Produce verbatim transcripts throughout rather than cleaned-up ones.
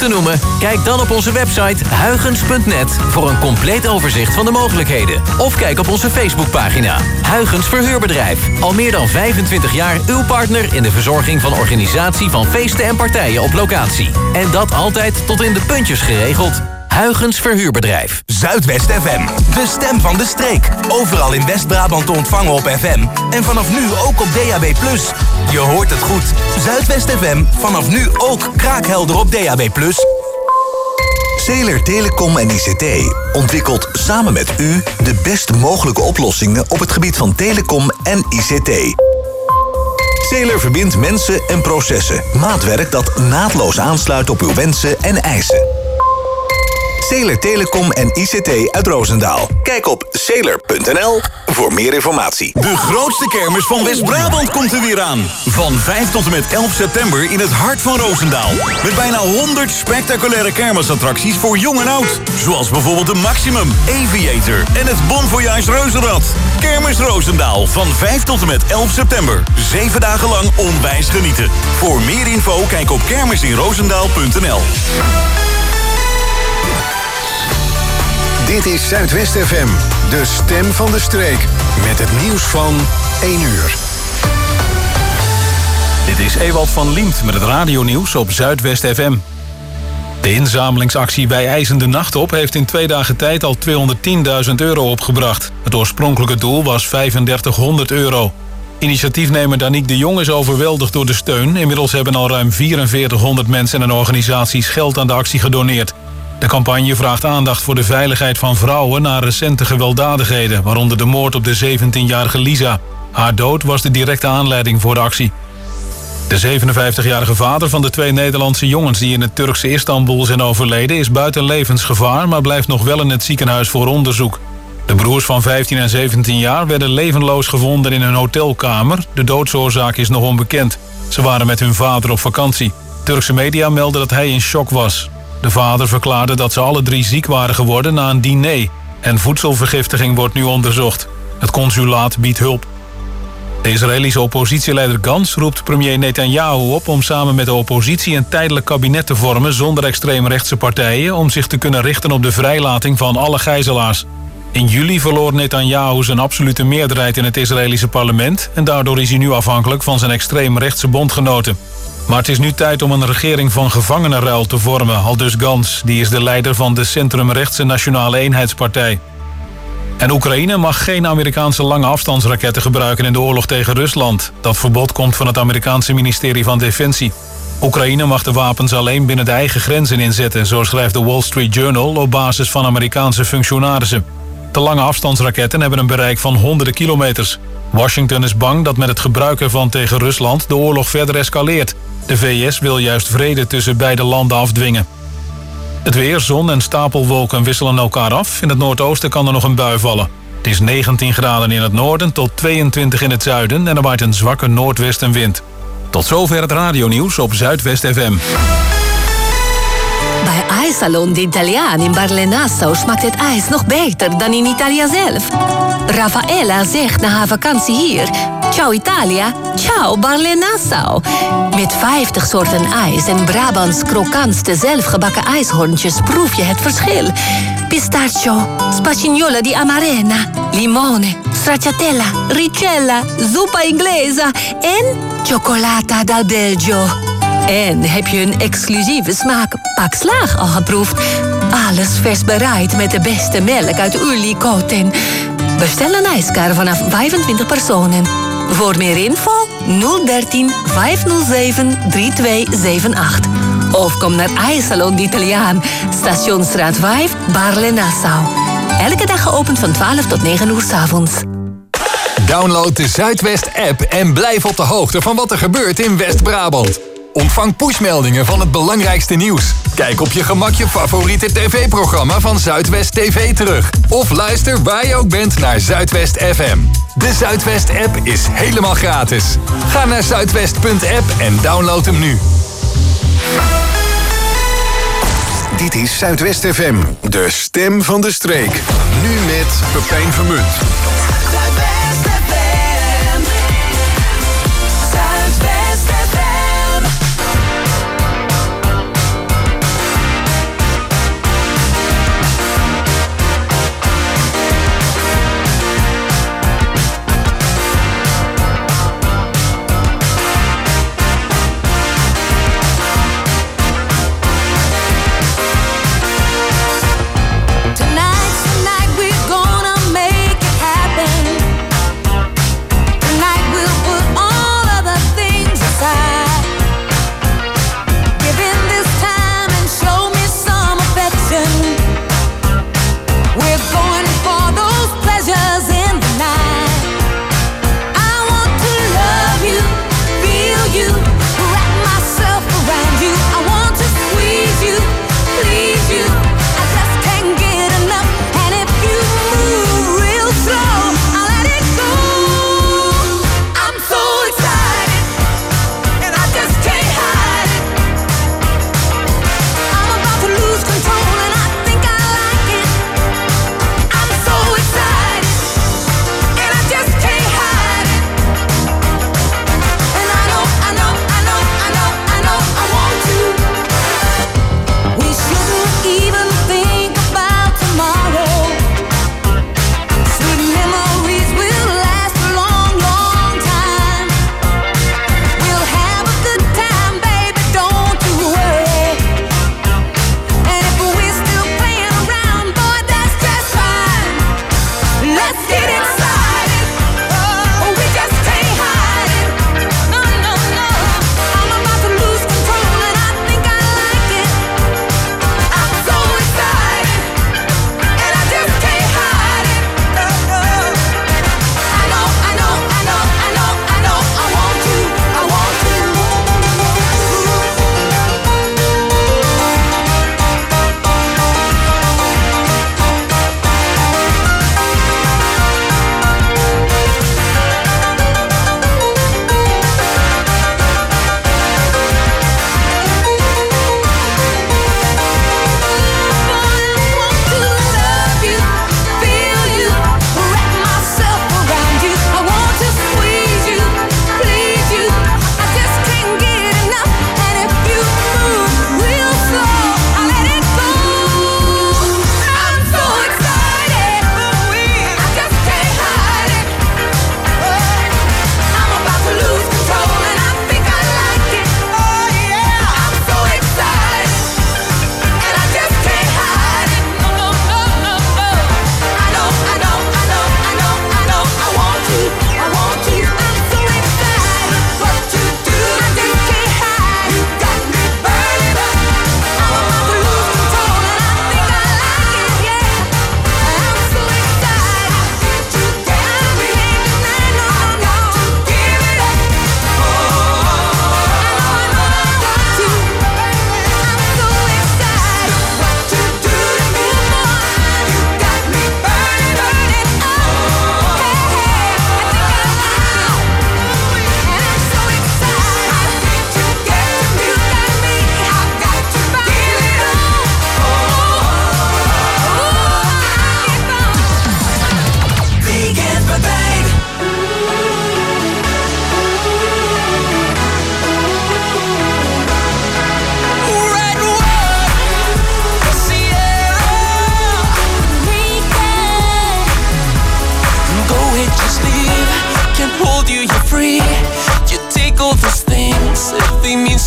te noemen? Kijk dan op onze website huygens punt net voor een compleet overzicht van de mogelijkheden. Of kijk op onze Facebookpagina. Huygens Verhuurbedrijf. Al meer dan vijfentwintig jaar uw partner in de verzorging van organisatie van feesten en partijen op locatie. En dat altijd tot in de puntjes geregeld. Huygens Verhuurbedrijf. Zuidwest F M, de stem van de streek. Overal in West-Brabant te ontvangen op F M. En vanaf nu ook op D A B plus. Je hoort het goed. Zuidwest F M, vanaf nu ook kraakhelder op D A B plus. Zeeler Telecom en I C T ontwikkelt samen met u de best mogelijke oplossingen op het gebied van telecom en I C T. Zeeler verbindt mensen en processen. Maatwerk dat naadloos aansluit op uw wensen en eisen. Zeeler Telecom en I C T uit Roosendaal. Kijk op zeeler punt n l voor meer informatie. De grootste kermis van West-Brabant komt er weer aan. Van vijf tot en met elf september in het hart van Roosendaal. Met bijna honderd spectaculaire kermisattracties voor jong en oud. Zoals bijvoorbeeld de Maximum, Aviator en het Bon Voyage Reuzenrad. Kermis Roosendaal van vijf tot en met elf september. Zeven dagen lang onwijs genieten. Voor meer info kijk op kermisinroosendaal punt n l. Dit is Zuidwest F M, de stem van de streek. Met het nieuws van één uur. Dit is Ewald van Liemt met het radionieuws op Zuidwest F M. De inzamelingsactie Wij eisen de nacht op heeft in twee dagen tijd al tweehonderdtienduizend euro opgebracht. Het oorspronkelijke doel was vijfendertighonderd euro. Initiatiefnemer Danique de Jong is overweldigd door de steun. Inmiddels hebben al ruim vierenveertighonderd mensen en organisaties geld aan de actie gedoneerd. De campagne vraagt aandacht voor de veiligheid van vrouwen na recente gewelddadigheden, waaronder de moord op de zeventienjarige Lisa. Haar dood was de directe aanleiding voor de actie. De zevenenvijftigjarige vader van de twee Nederlandse jongens die in het Turkse Istanbul zijn overleden is buiten levensgevaar, maar blijft nog wel in het ziekenhuis voor onderzoek. De broers van vijftien en zeventien jaar werden levenloos gevonden in een hotelkamer. De doodsoorzaak is nog onbekend. Ze waren met hun vader op vakantie. Turkse media melden dat hij in shock was. De vader verklaarde dat ze alle drie ziek waren geworden na een diner. En voedselvergiftiging wordt nu onderzocht. Het consulaat biedt hulp. De Israëlische oppositieleider Gantz roept premier Netanyahu op om samen met de oppositie een tijdelijk kabinet te vormen zonder extreemrechtse partijen om zich te kunnen richten op de vrijlating van alle gijzelaars. In juli verloor Netanyahu zijn absolute meerderheid in het Israëlische parlement en daardoor is hij nu afhankelijk van zijn extreemrechtse bondgenoten. Maar het is nu tijd om een regering van gevangenenruil te vormen, aldus Gantz. Die is de leider van de centrumrechtse Nationale Eenheidspartij. En Oekraïne mag geen Amerikaanse lange afstandsraketten gebruiken in de oorlog tegen Rusland. Dat verbod komt van het Amerikaanse ministerie van Defensie. Oekraïne mag de wapens alleen binnen de eigen grenzen inzetten, zo schrijft de Wall Street Journal op basis van Amerikaanse functionarissen. De lange afstandsraketten hebben een bereik van honderden kilometers. Washington is bang dat met het gebruik ervan tegen Rusland de oorlog verder escaleert. De V S wil juist vrede tussen beide landen afdwingen. Het weer, zon en stapelwolken wisselen elkaar af. In het noordoosten kan er nog een bui vallen. Het is negentien graden in het noorden tot tweeëntwintig in het zuiden en er waait een zwakke noordwestenwind. Tot zover het radionieuws op Zuidwest F M. Bij IJssalon de Italiaan in Barle-Nassau smaakt het ijs nog beter dan in Italië zelf. Raffaella zegt na haar vakantie hier: ciao Italia, ciao Barle-Nassau. Met vijftig soorten ijs en Brabants krokantste zelfgebakken ijshoorntjes proef je het verschil. Pistachio, spagnola di amarena, limone, stracciatella, ricella, zuppa inglesa en cioccolata dal Belgio. En heb je een exclusieve smaak Pak Slaag al geproefd? Alles vers bereid met de beste melk uit Ulikoten. Bestel een ijskar vanaf vijfentwintig personen. Voor meer info nul dertien vijfhonderdzeven drieëntwintig zevenentachtig. Of kom naar IJssalon de Italiaan, Stationsstraat vijf, Barle-Nassau. Elke dag geopend van twaalf tot negen uur 's avonds. Download de Zuidwest-app en blijf op de hoogte van wat er gebeurt in West-Brabant. Ontvang pushmeldingen van het belangrijkste nieuws. Kijk op je gemak je favoriete tv-programma van Zuidwest T V terug. Of luister waar je ook bent naar Zuidwest F M. De Zuidwest-app is helemaal gratis. Ga naar zuidwest punt app en download hem nu. Dit is Zuidwest F M, de stem van de streek. Nu met Pepijn Vermunt.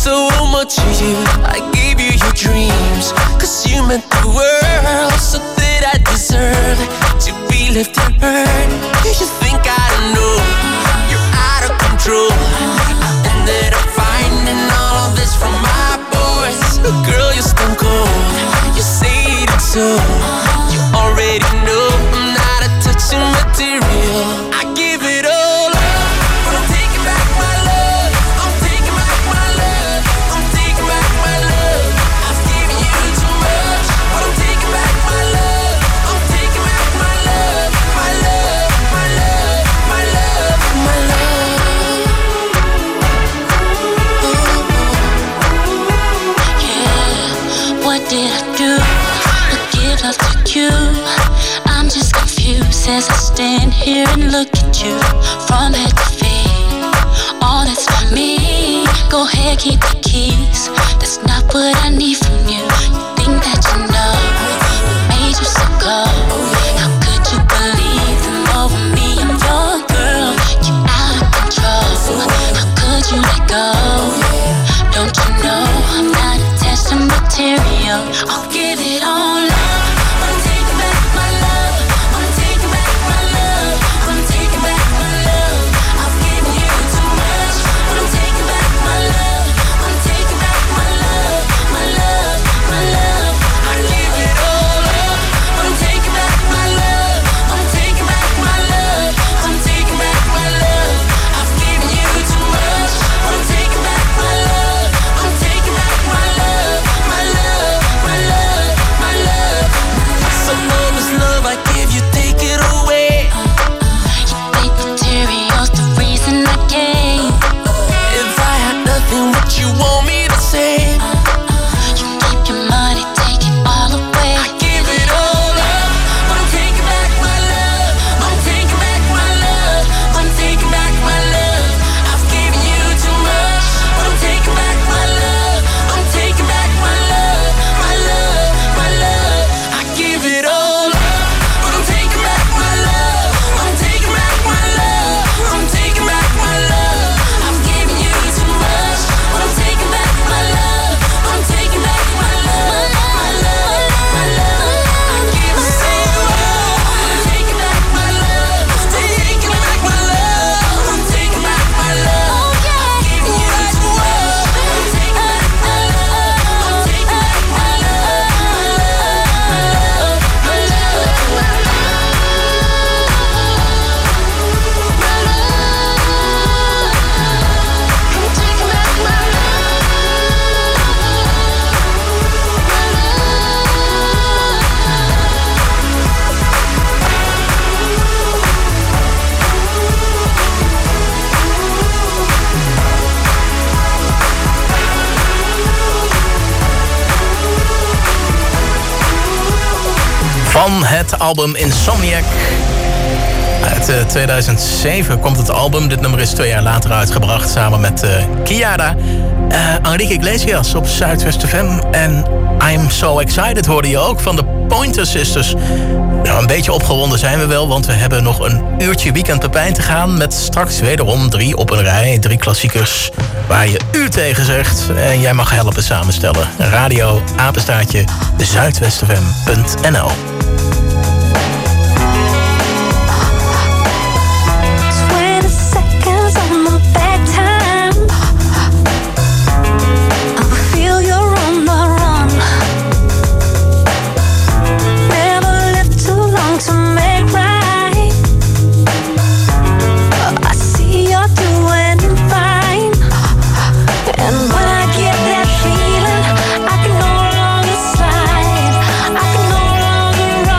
so much of you. I gave you your dreams, cause you meant the world. So did I deserve to be left unheard? Do you think I don't know you're out of control? I ended up finding all of this from my boys. Girl, you're stone cold, you say it so. You already know I'm not a touching material. I give it all up, but I'm taking back my love. I'm taking back my love. I'm taking back my love. I've given you too much, but I'm taking back my love. I'm taking back my love, my love, my love, my love, my love. Yeah, what did I do to give love to you? I'm just confused as I stand here and look at you from head to feet. All that's for me. Go ahead, keep the keys. That's not what I need from you. You think that you know what made you so cold? How could you believe them over me? I'm your girl. You out of control. How could you let go? Don't you know I'm not attached to material? I'll give it all up. I'm taking back my love. I'm taking back my love. I'm taking back my love. I've given you too much, but I'm taking back my love. I'm taking back my love, my love, my love. I give it all up, but I'm taking back my love. I'm taking back my love. I'm taking back my love. I've given you too much, but I'm taking back my love. I'm taking back my love, my love, my love, my love. Some love is love, I give you, take it away. You think material's the reason I came? If I had nothing, would you want me to say? You keep your money, take it all away. I give it all up, but I'm taking back my love. I'm taking back my love. I'm taking back my love. I've given you too much, but I'm taking back my love. I'm taking back my love, my love, my love. I give it all up, but I'm taking back my love. I'm taking back my love. I'm taking back my love. I've given you too much, but I'm taking back my love. I'm taking back my love, my love, my love. I give it all. I'm taking back my love. I'm taking back my love. I'm taking back my love. I've given you too much, but I'm taking back my love. I'm taking back my love, my love, my love, my Van het album Insomniac. Uit uh, tweeduizend zeven komt het album. Dit nummer is twee jaar later uitgebracht samen met uh, Kiara. Uh, Enrique Iglesias op Zuidwest F M. En I'm So Excited hoorde je ook van de Pointer Sisters. Nou, een beetje opgewonden zijn we wel, want we hebben nog een uurtje Weekend Pepijn te gaan. Met straks wederom drie op een rij. Drie klassiekers waar je u tegen zegt. En jij mag helpen samenstellen. Radio, apenstaartje, zuidwestfm punt n l. I can no longer slide. I can no longer run.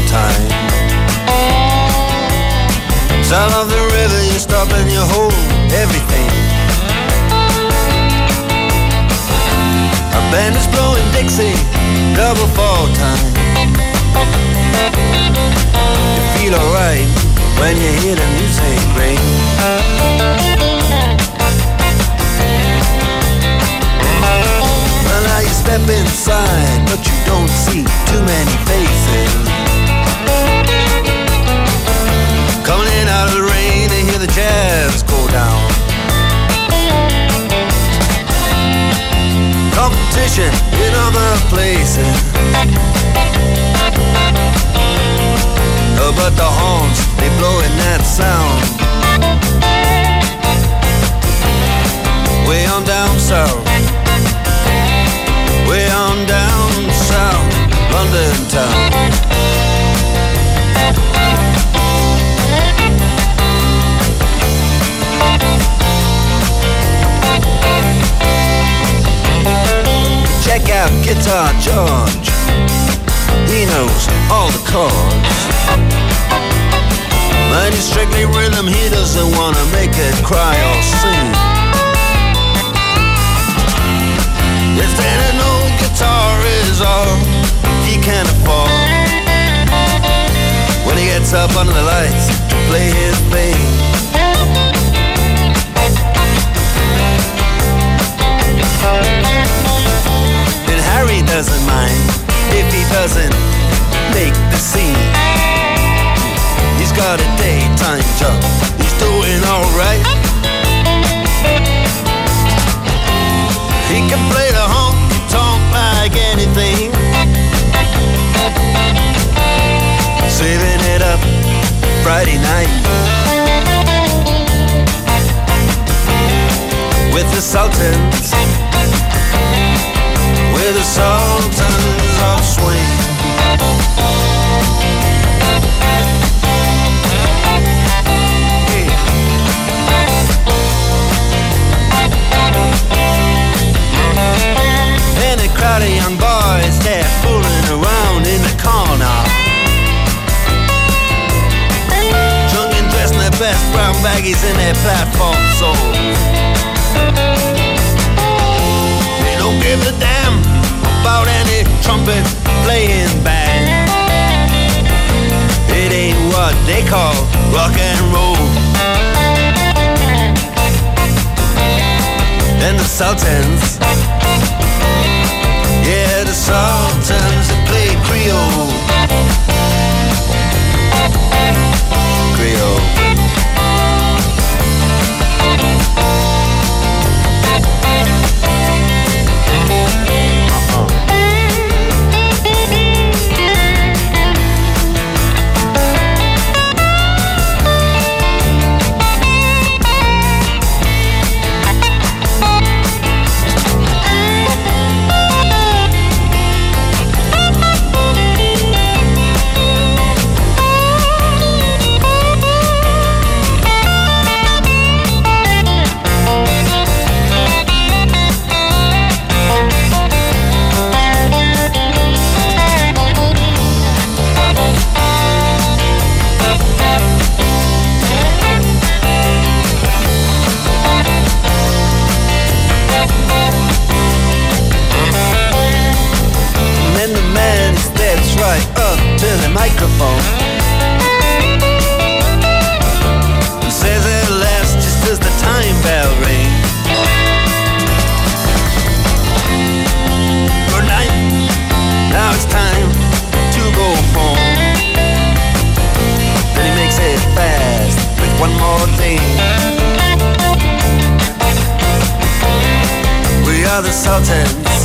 time. Sound of the river, you stop and you hold everything. Our band is blowing Dixie, double fall time. You feel alright when you hear the music ring. Well, now you step inside, but you don't see too many faces. Coming in out of the rain and hear the jazz go down. Competition in other places. Oh, but the horns, they blowing that sound. Way on down south. Way on down south, London town. Check out Guitar George. He knows all the chords. But he's strictly rhythm, he doesn't wanna make it cry or sing. If then an old guitar is all he can afford, when he gets up under the lights to play his thing. And Harry doesn't mind if he doesn't make the scene. He's got a daytime job, he's doing alright. He can play the honky-tonk like anything, saving it up Friday night with the Sultans, with the Sultans of Swing. And a crowd of young boys, they're fooling around in the corner, drunk and dressed in their best brown baggies in their platform soles. They don't give a damn about any trumpet playing band. It ain't what they call rock and roll. And the Sultans, yeah, the Sultans that play Creole. Creole. Microphone says it last just as the time bell rings. Good night, now it's time to go home. Then he makes it fast with one more thing. We are the Sultans,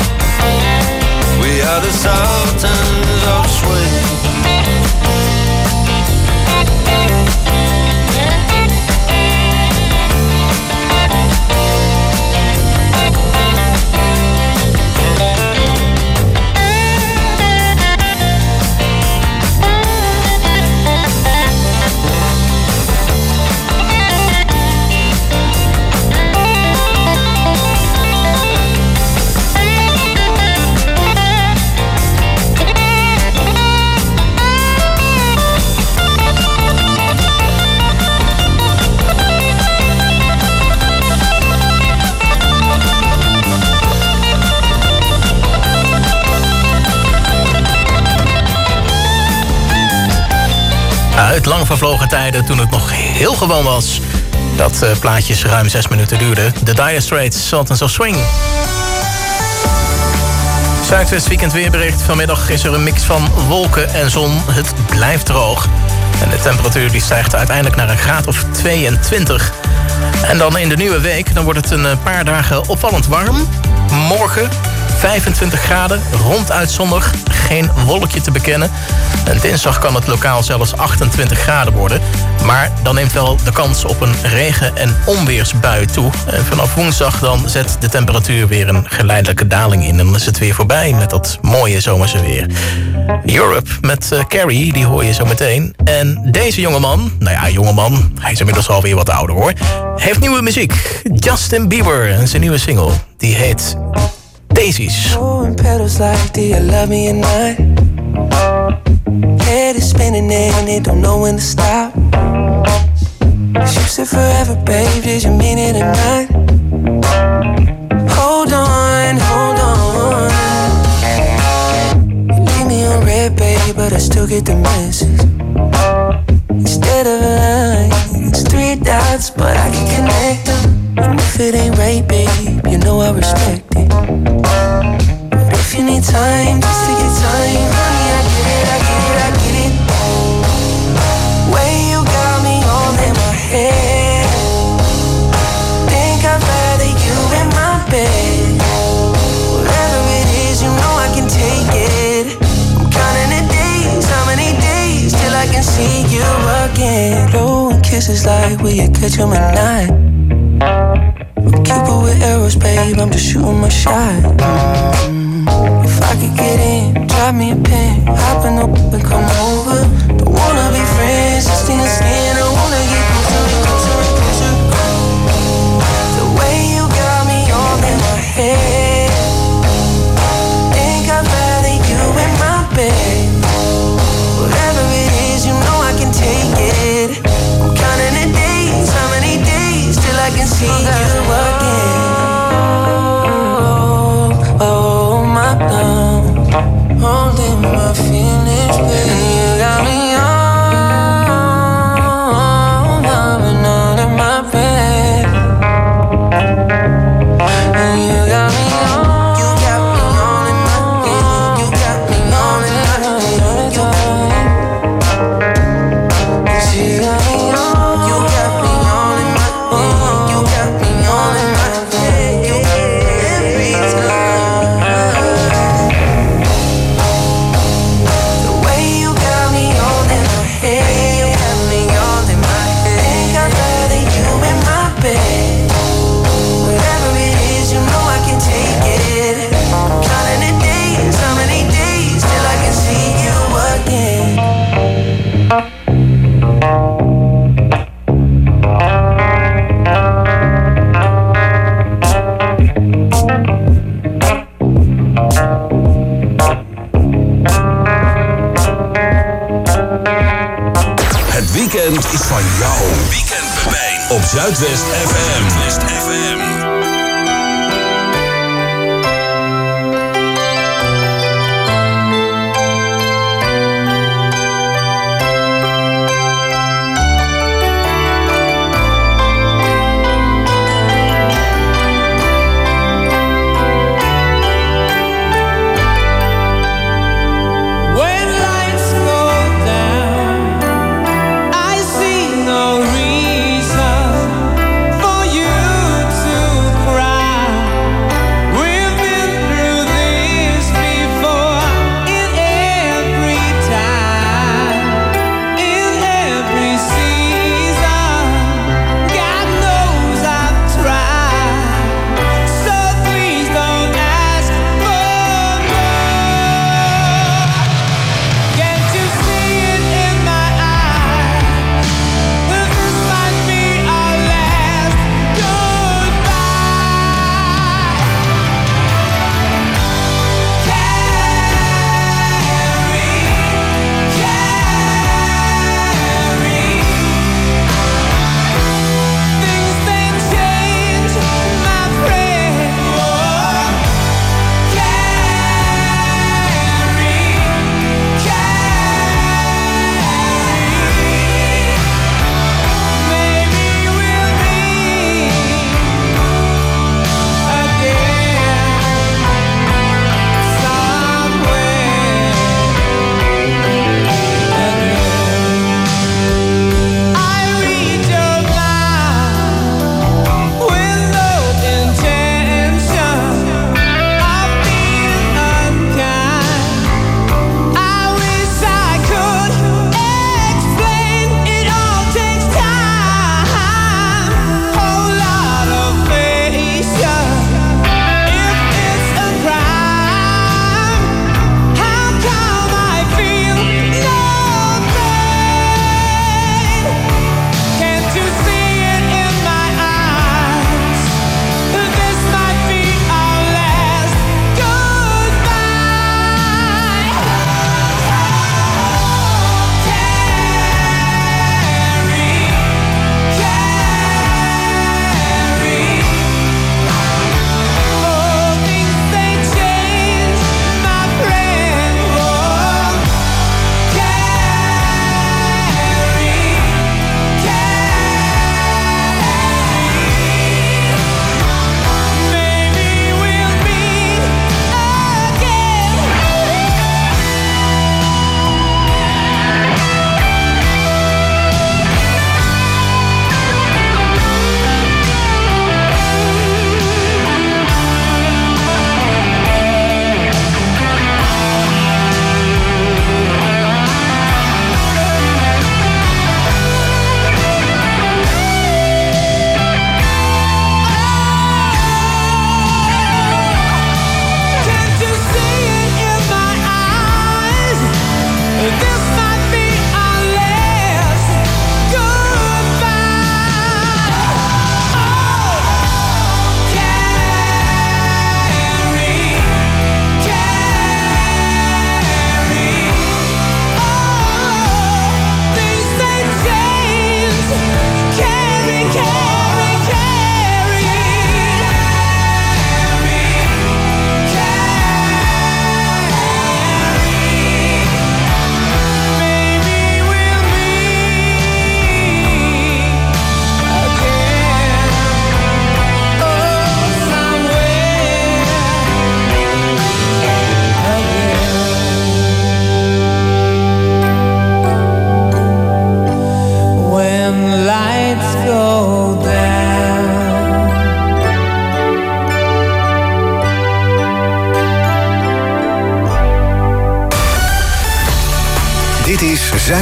we are the Sultans of Swing. Uit lang vervlogen tijden, toen het nog heel gewoon was dat uh, plaatjes ruim zes minuten duurden. The Dire Straits, Sultans of Swing. Zuidwest weekend weerbericht. Vanmiddag is er een mix van wolken en zon. Het blijft droog. En de temperatuur die stijgt uiteindelijk naar een graad of tweeëntwintig. En dan in de nieuwe week, dan wordt het een paar dagen opvallend warm. Morgen vijfentwintig graden, ronduit zonnig, geen wolkje te bekennen. En dinsdag kan het lokaal zelfs achtentwintig graden worden. Maar dan neemt wel de kans op een regen- en onweersbui toe. En vanaf woensdag dan zet de temperatuur weer een geleidelijke daling in. En dan is het weer voorbij met dat mooie zomerse weer. Europe met uh, Carrie, die hoor je zo meteen. En deze jongeman, nou ja, jongeman, hij is inmiddels alweer wat ouder hoor, heeft nieuwe muziek. Justin Bieber en zijn nieuwe single, die heet Daisies. Pouring petals like, do you love me or not? Head is spinning and it don't know when to stop. You said forever, babe, did you mean it or not? Hold on, hold on. You leave me on red, babe, but I still get the message. Instead of a line, it's three dots, but I can connect them. And if it ain't right, babe, you know I respect it. But if you need time, just take your time, honey, I get it, I get it, I get it. Way you got me all in my head. Think I'd rather you in my bed. Whatever it is, you know I can take it. I'm counting the days, how many days till I can see you again. Blowing kisses like, will you catch 'em or not? I'm Cupid with arrows, babe, I'm just shooting my shot. Mm. If I could get in, drop me a pin, hop in the whip and come over. Don't wanna be friends, just in the skin, I wanna get closer, closer, closer. The way you got me all in my head. Think I'd rather you in my bed. Whatever it is, you know I can take it. I'm counting the days, how many days till I can see you again. Oh, oh my love, holding my feelings, baby. You got me all, loving all in my bed. And you got me all, you got me all in my bed. You got me all in my bed all the time. You got me all, you got me all in my bed. You got me all in my bed. You every time. The way you got me all in my head. You got me all in my head. Think I'd rather you in my bed. Whatever it is, you know I can take it. Counting the days, how many days till I can see you again. Het weekend is van jou. Weekend Pepijn op Zuidwest F M. Zuidwest F M. When lights go down, I see no reason for you to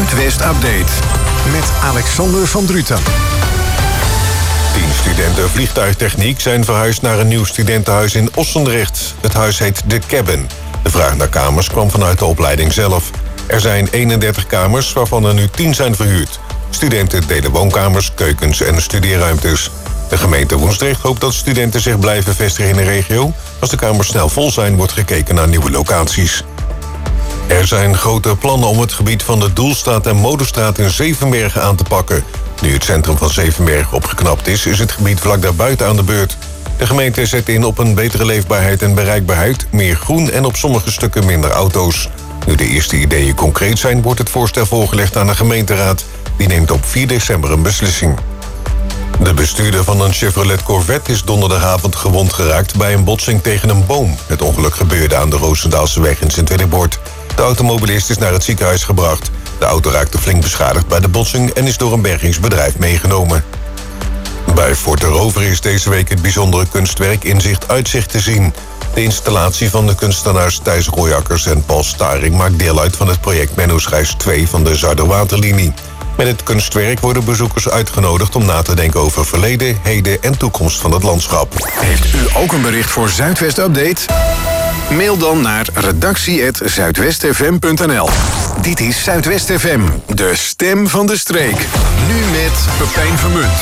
Zuidwest Update met Alexander van Druten. Tien studenten vliegtuigtechniek zijn verhuisd naar een nieuw studentenhuis in Ossendrecht. Het huis heet The Cabin. De vraag naar kamers kwam vanuit de opleiding zelf. Er zijn eenendertig kamers, waarvan er nu tien zijn verhuurd. Studenten delen woonkamers, keukens en studeerruimtes. De gemeente Woensdrecht hoopt dat studenten zich blijven vestigen in de regio. Als de kamers snel vol zijn, wordt gekeken naar nieuwe locaties. Er zijn grote plannen om het gebied van de Doelstraat en Modestraat in Zevenbergen aan te pakken. Nu het centrum van Zevenbergen opgeknapt is, is het gebied vlak daarbuiten aan de beurt. De gemeente zet in op een betere leefbaarheid en bereikbaarheid, meer groen en op sommige stukken minder auto's. Nu de eerste ideeën concreet zijn, wordt het voorstel voorgelegd aan de gemeenteraad. Die neemt op vier december een beslissing. De bestuurder van een Chevrolet Corvette is donderdagavond gewond geraakt bij een botsing tegen een boom. Het ongeluk gebeurde aan de Roosendaalseweg in Sint-Willibord. De automobilist is naar het ziekenhuis gebracht. De auto raakte flink beschadigd bij de botsing en is door een bergingsbedrijf meegenomen. Bij Fort de Rover is deze week het bijzondere kunstwerk Inzicht Uitzicht te zien. De installatie van de kunstenaars Thijs Royakkers en Paul Staring maakt deel uit van het project Menno's Reis twee van de Zuiderwaterlinie. Met het kunstwerk worden bezoekers uitgenodigd om na te denken over verleden, heden en toekomst van het landschap. Heeft u ook een bericht voor Zuidwest Update? Mail dan naar redactie at zuidwestfm punt n l. Dit is Zuidwest F M, de stem van de streek. Nu met Pepijn Vermunt.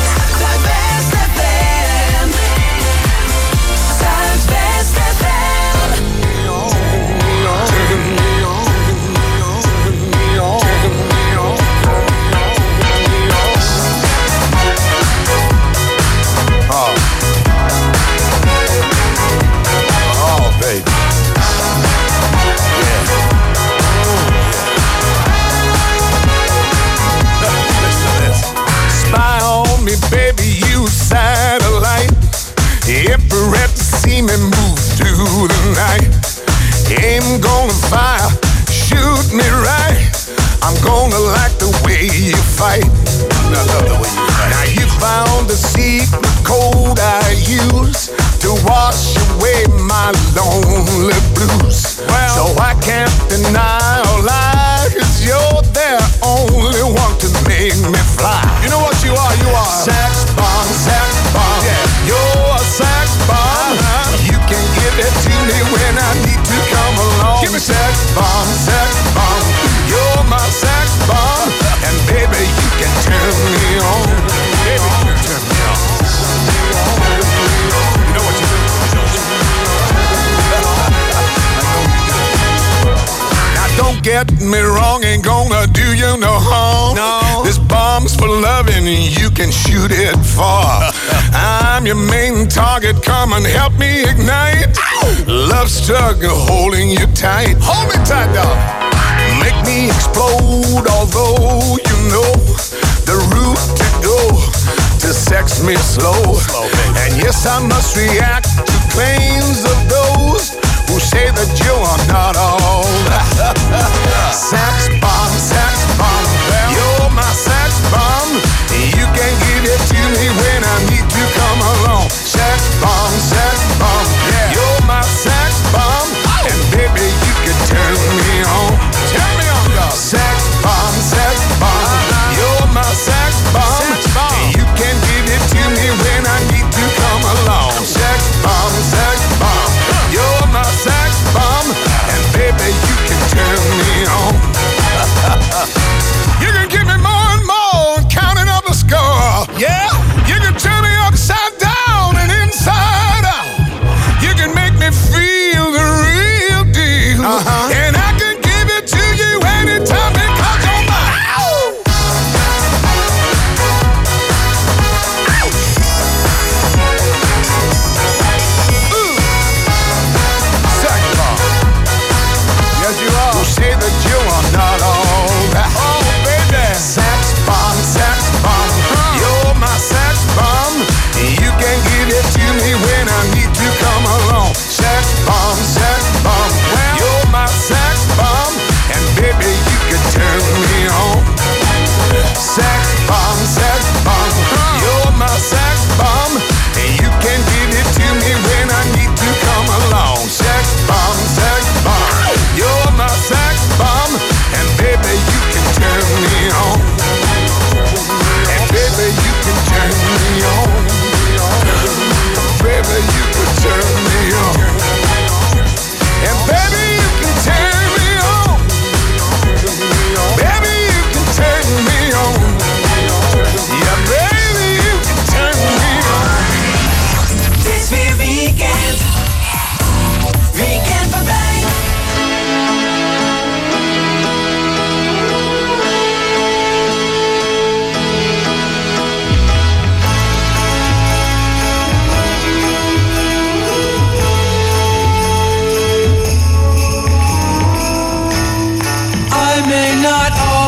Infrared to see me move through the night. Aim gonna fire, shoot me right. I'm gonna like the way you fight. I love the way you fight. Now you found the secret code I use to wash away my lonely blues. Well, so I can't deny or lie, 'cause you're the only one to make me fly. You know what you are? You are sex bomb, sex bomb. Yeah, you're a sex bomb. Uh-huh. You can give it to me when I need to come along. Give me sex bomb, sex bomb. You're my sex bomb, and baby you can turn me on. Baby you can turn me on. You know what you do? Now don't get me wrong, ain't gonna do you no harm. No. This bomb's for loving, you can shoot it far. I'm your main target, come and help me ignite. Love struggle holding you tight. Hold me tight, dog. Make me explode, although you know the route to go to sex me slow. slow and yes, I must react to claims of those who say that you are not all. Sex bomb, sex bomb, you're my sex bomb. You can give it to me when I need to come along. Sex bomb, sex bomb, yeah. You're my sex bomb, and baby you can turn me on. Turn me on, dog. Sex bomb, sex bomb, you're my sex bomb. Sex bomb. You can give it to me when I need to come along. Sex bomb, sex bomb, you're my sex bomb, and baby you can turn me on.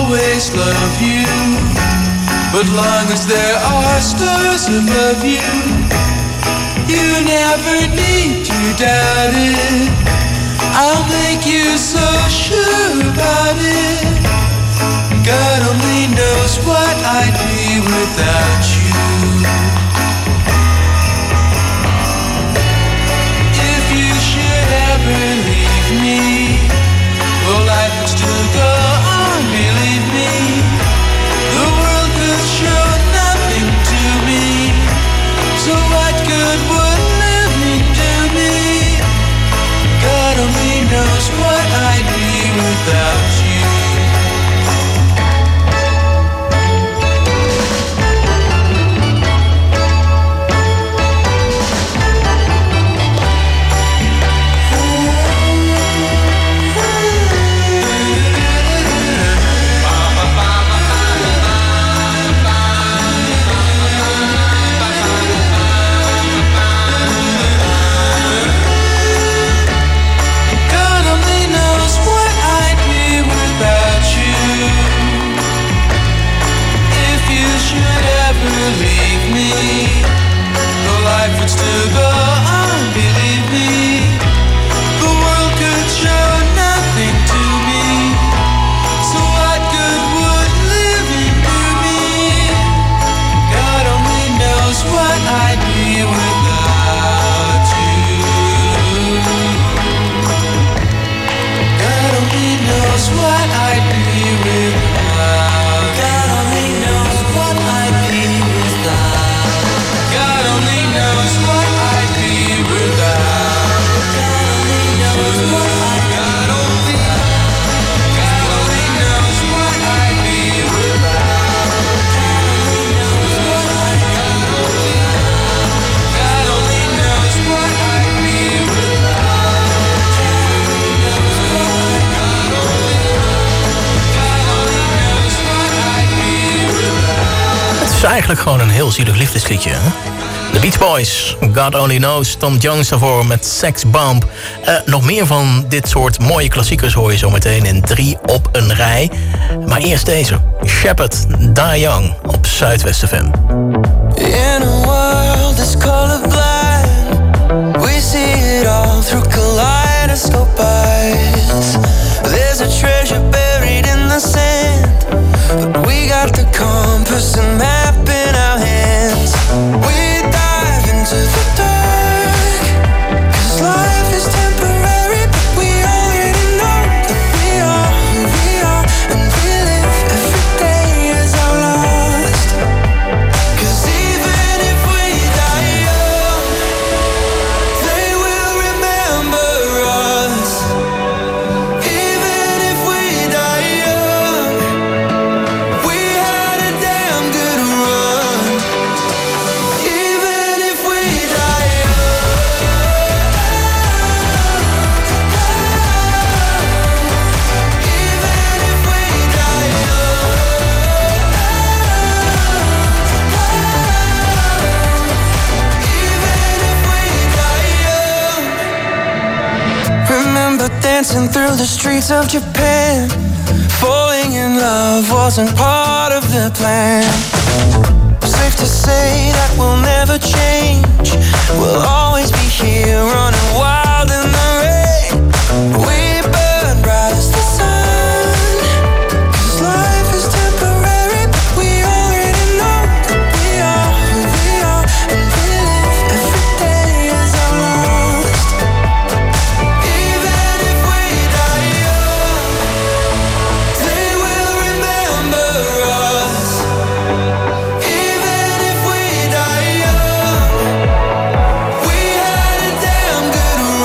always love you, but long as there are stars above you, you never need to doubt it. I'll make you so sure about it. God only knows what I'd be without you. If you should ever leave me, well, life would still go on, believe me. The world could show nothing to me, so what good would living do me? God only knows what I'd be without you. Believe me, the life would still go on, believe me. The world could show nothing to me, so what good would living do me? God only knows what I'd be without you. God only knows what I'd be without. God only knows what I'd be. God only knows what I'd be without. God only knows what I'd God only God only knows what I'd be without. God only knows what I'd be without. God only knows what I'd be without. Het is eigenlijk gewoon een heel zielig liefdesliedje, hè? The Beach Boys, God Only Knows, Tom Jones daarvoor met Sex Bomb. Uh, nog meer van dit soort mooie klassiekers hoor je zo meteen in drie op een rij. Maar eerst deze, Shepherd, Die Young op Zuidwest F M. In a world that's colorblind, we see it all through kaleidoscope eyes. There's a treasure buried in the sand, but we got the compass and map in our hands. We dive into the dark, 'cause life is temporary, but we already know that we are who we are, and we live every day as our last. 'Cause even if we die young, they will remember us. Even if we die young, we had a damn good run. Even if we die Remember dancing through the streets of Japan. Falling in love wasn't part of the plan. Safe to say that we'll never change. We'll always be here running wild in the rain. We burn bright as the sun, 'cause life is temporary, but we already know that we are who we are, and we live every day as our last. Even if we die young, they will remember us. Even if we die young, we had a damn good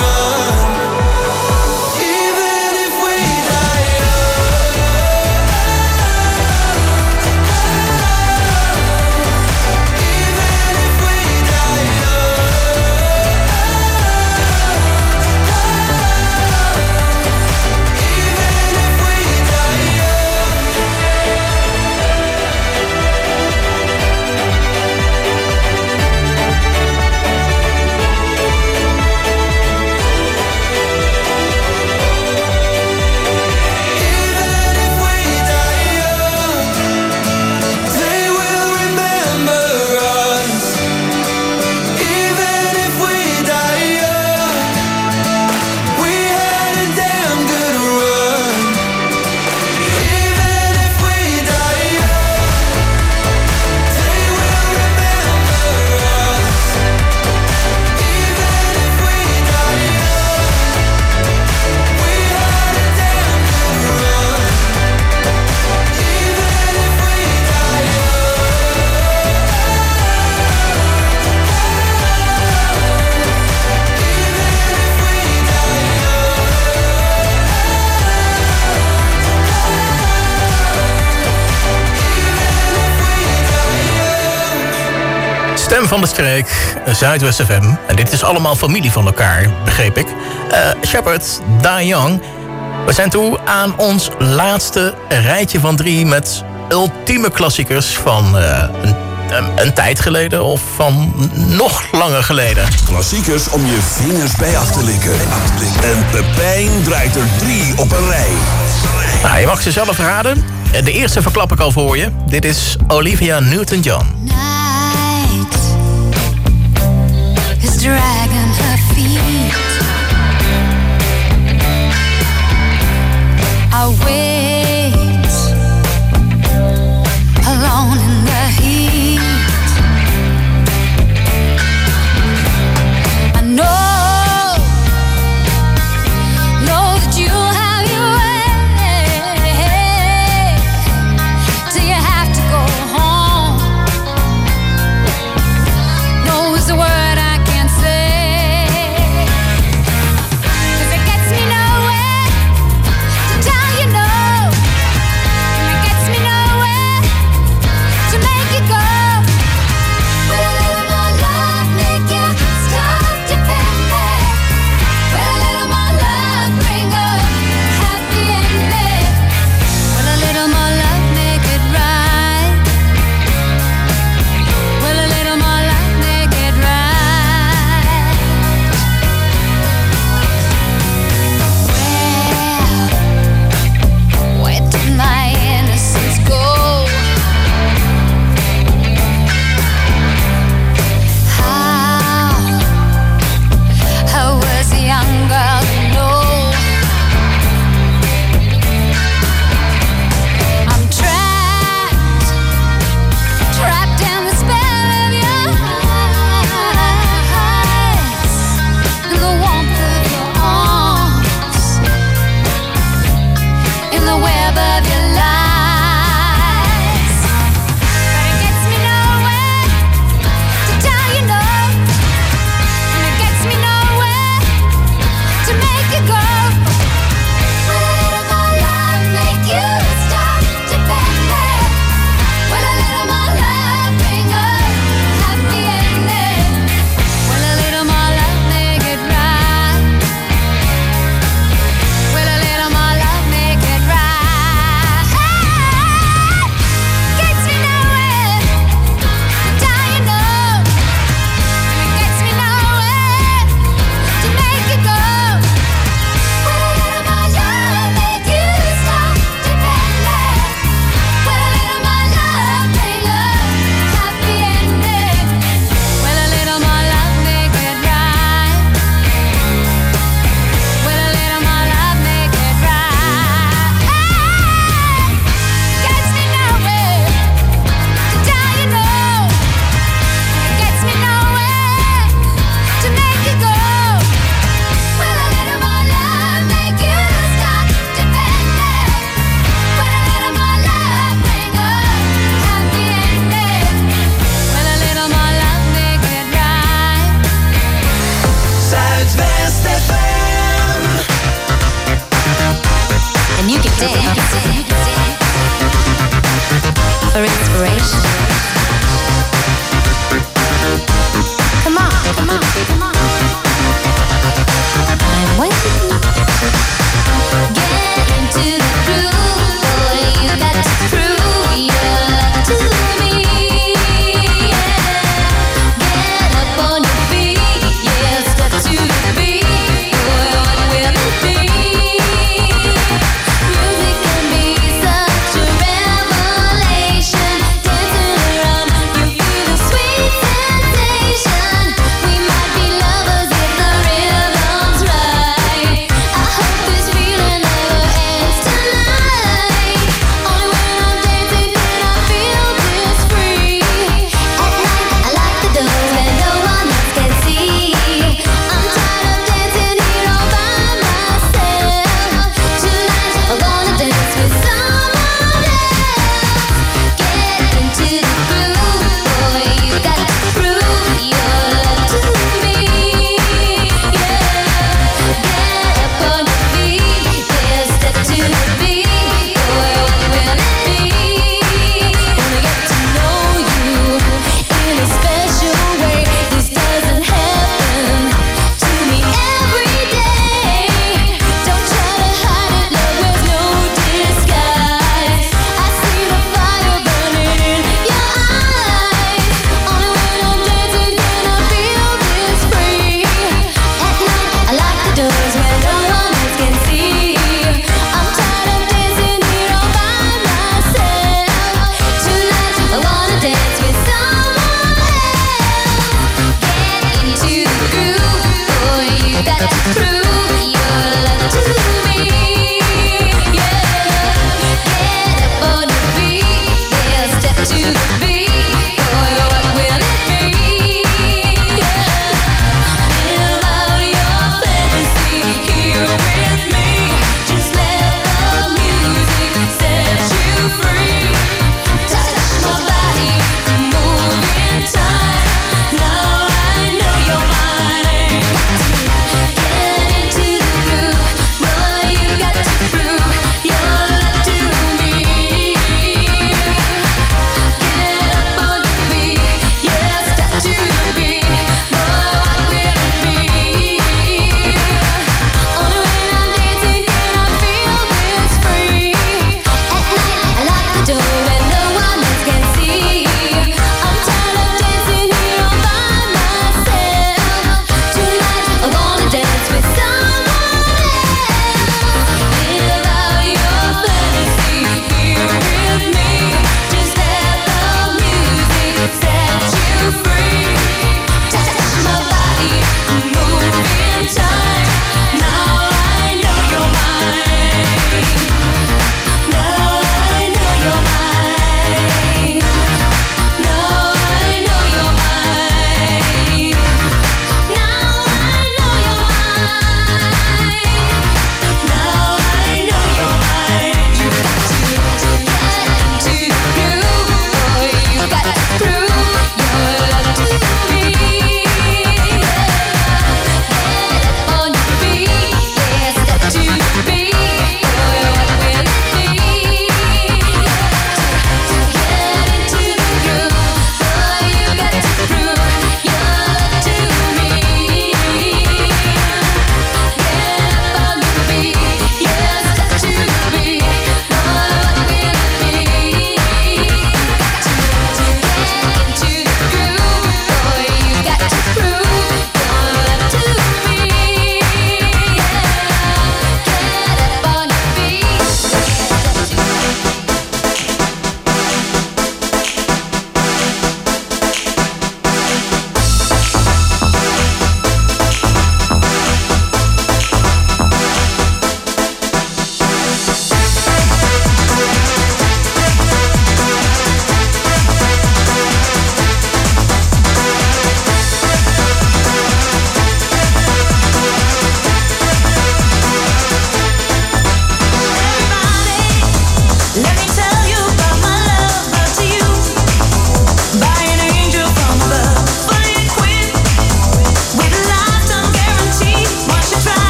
Stem van de streek, Zuidwest F M. En dit is allemaal familie van elkaar, begreep ik. Uh, Shepard, Die Young. We zijn toe aan ons laatste rijtje van drie met ultieme klassiekers van uh, een, een, een tijd geleden of van nog langer geleden. Klassiekers om je vingers bij af te likken. En Pepijn draait er drie op een rij. Nou, je mag ze zelf raden. De eerste verklap ik al voor je. Dit is Olivia Newton-John. Is dragging her feet. I wait alone in the heat. I know, know that you have your way. Till you have to go home. No is the word. For inspiration. Come on, come on, come on. I'm waiting. Get into the groove, boy. You got to prove your love to me. Yeah. Get up on your feet, yeah. Step to the beat, boy. What will it be? Music can be such a revelation. Dancing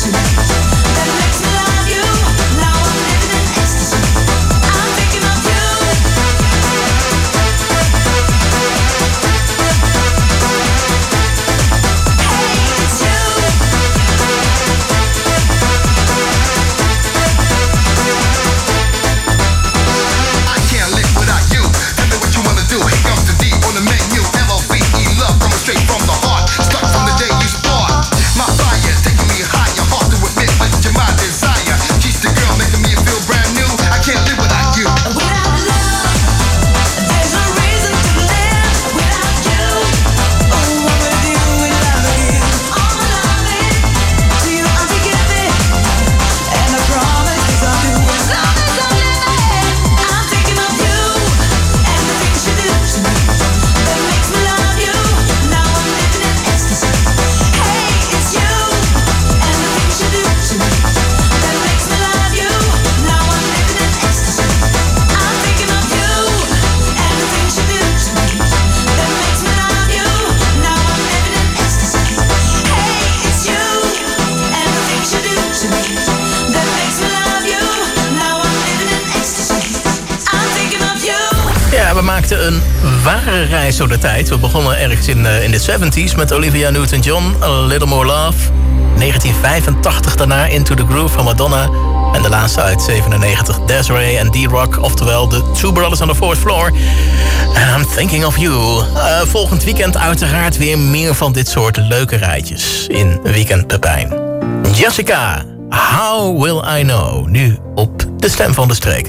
we maakten een ware reis door de tijd. We begonnen ergens in, uh, in de zeventies met Olivia Newton-John, A Little More Love. negentien vijfentachtig daarna Into the Groove van Madonna. En de laatste uit zevenennegentig, Desiree en D-Rock. Oftewel de Two Brothers on the Fourth Floor. And I'm Thinking of You. Uh, volgend weekend uiteraard weer meer van dit soort leuke rijtjes in Weekend Pepijn. Jessica, How Will I Know? Nu op de Stem van de Streek. I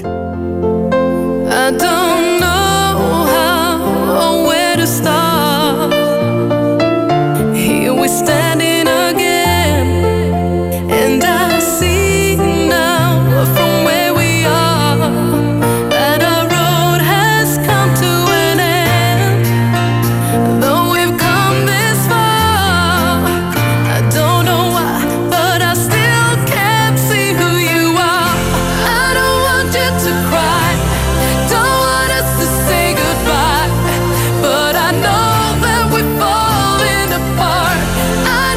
don't know how or where to start. Here we're standing again, and I see now from where we are that our road has come to an end. Though we've come this far, I don't know why, but I still can't see who you are. I don't want you to cry, don't want us to say goodbye, but I know that we're falling apart. I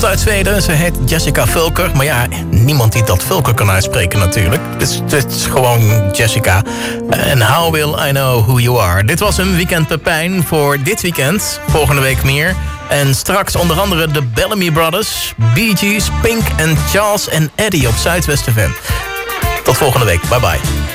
uit Zweden. Ze heet Jessica Vulker. Maar ja, niemand die dat Vulker kan uitspreken natuurlijk. Het is, het is gewoon Jessica. En How Will I Know Who You Are. Dit was een Weekend Pepijn voor dit weekend. Volgende week meer. En straks onder andere de Bellamy Brothers, Bee Gees, Pink en Charles en Eddie op Zuidwest F M. Tot volgende week. Bye bye.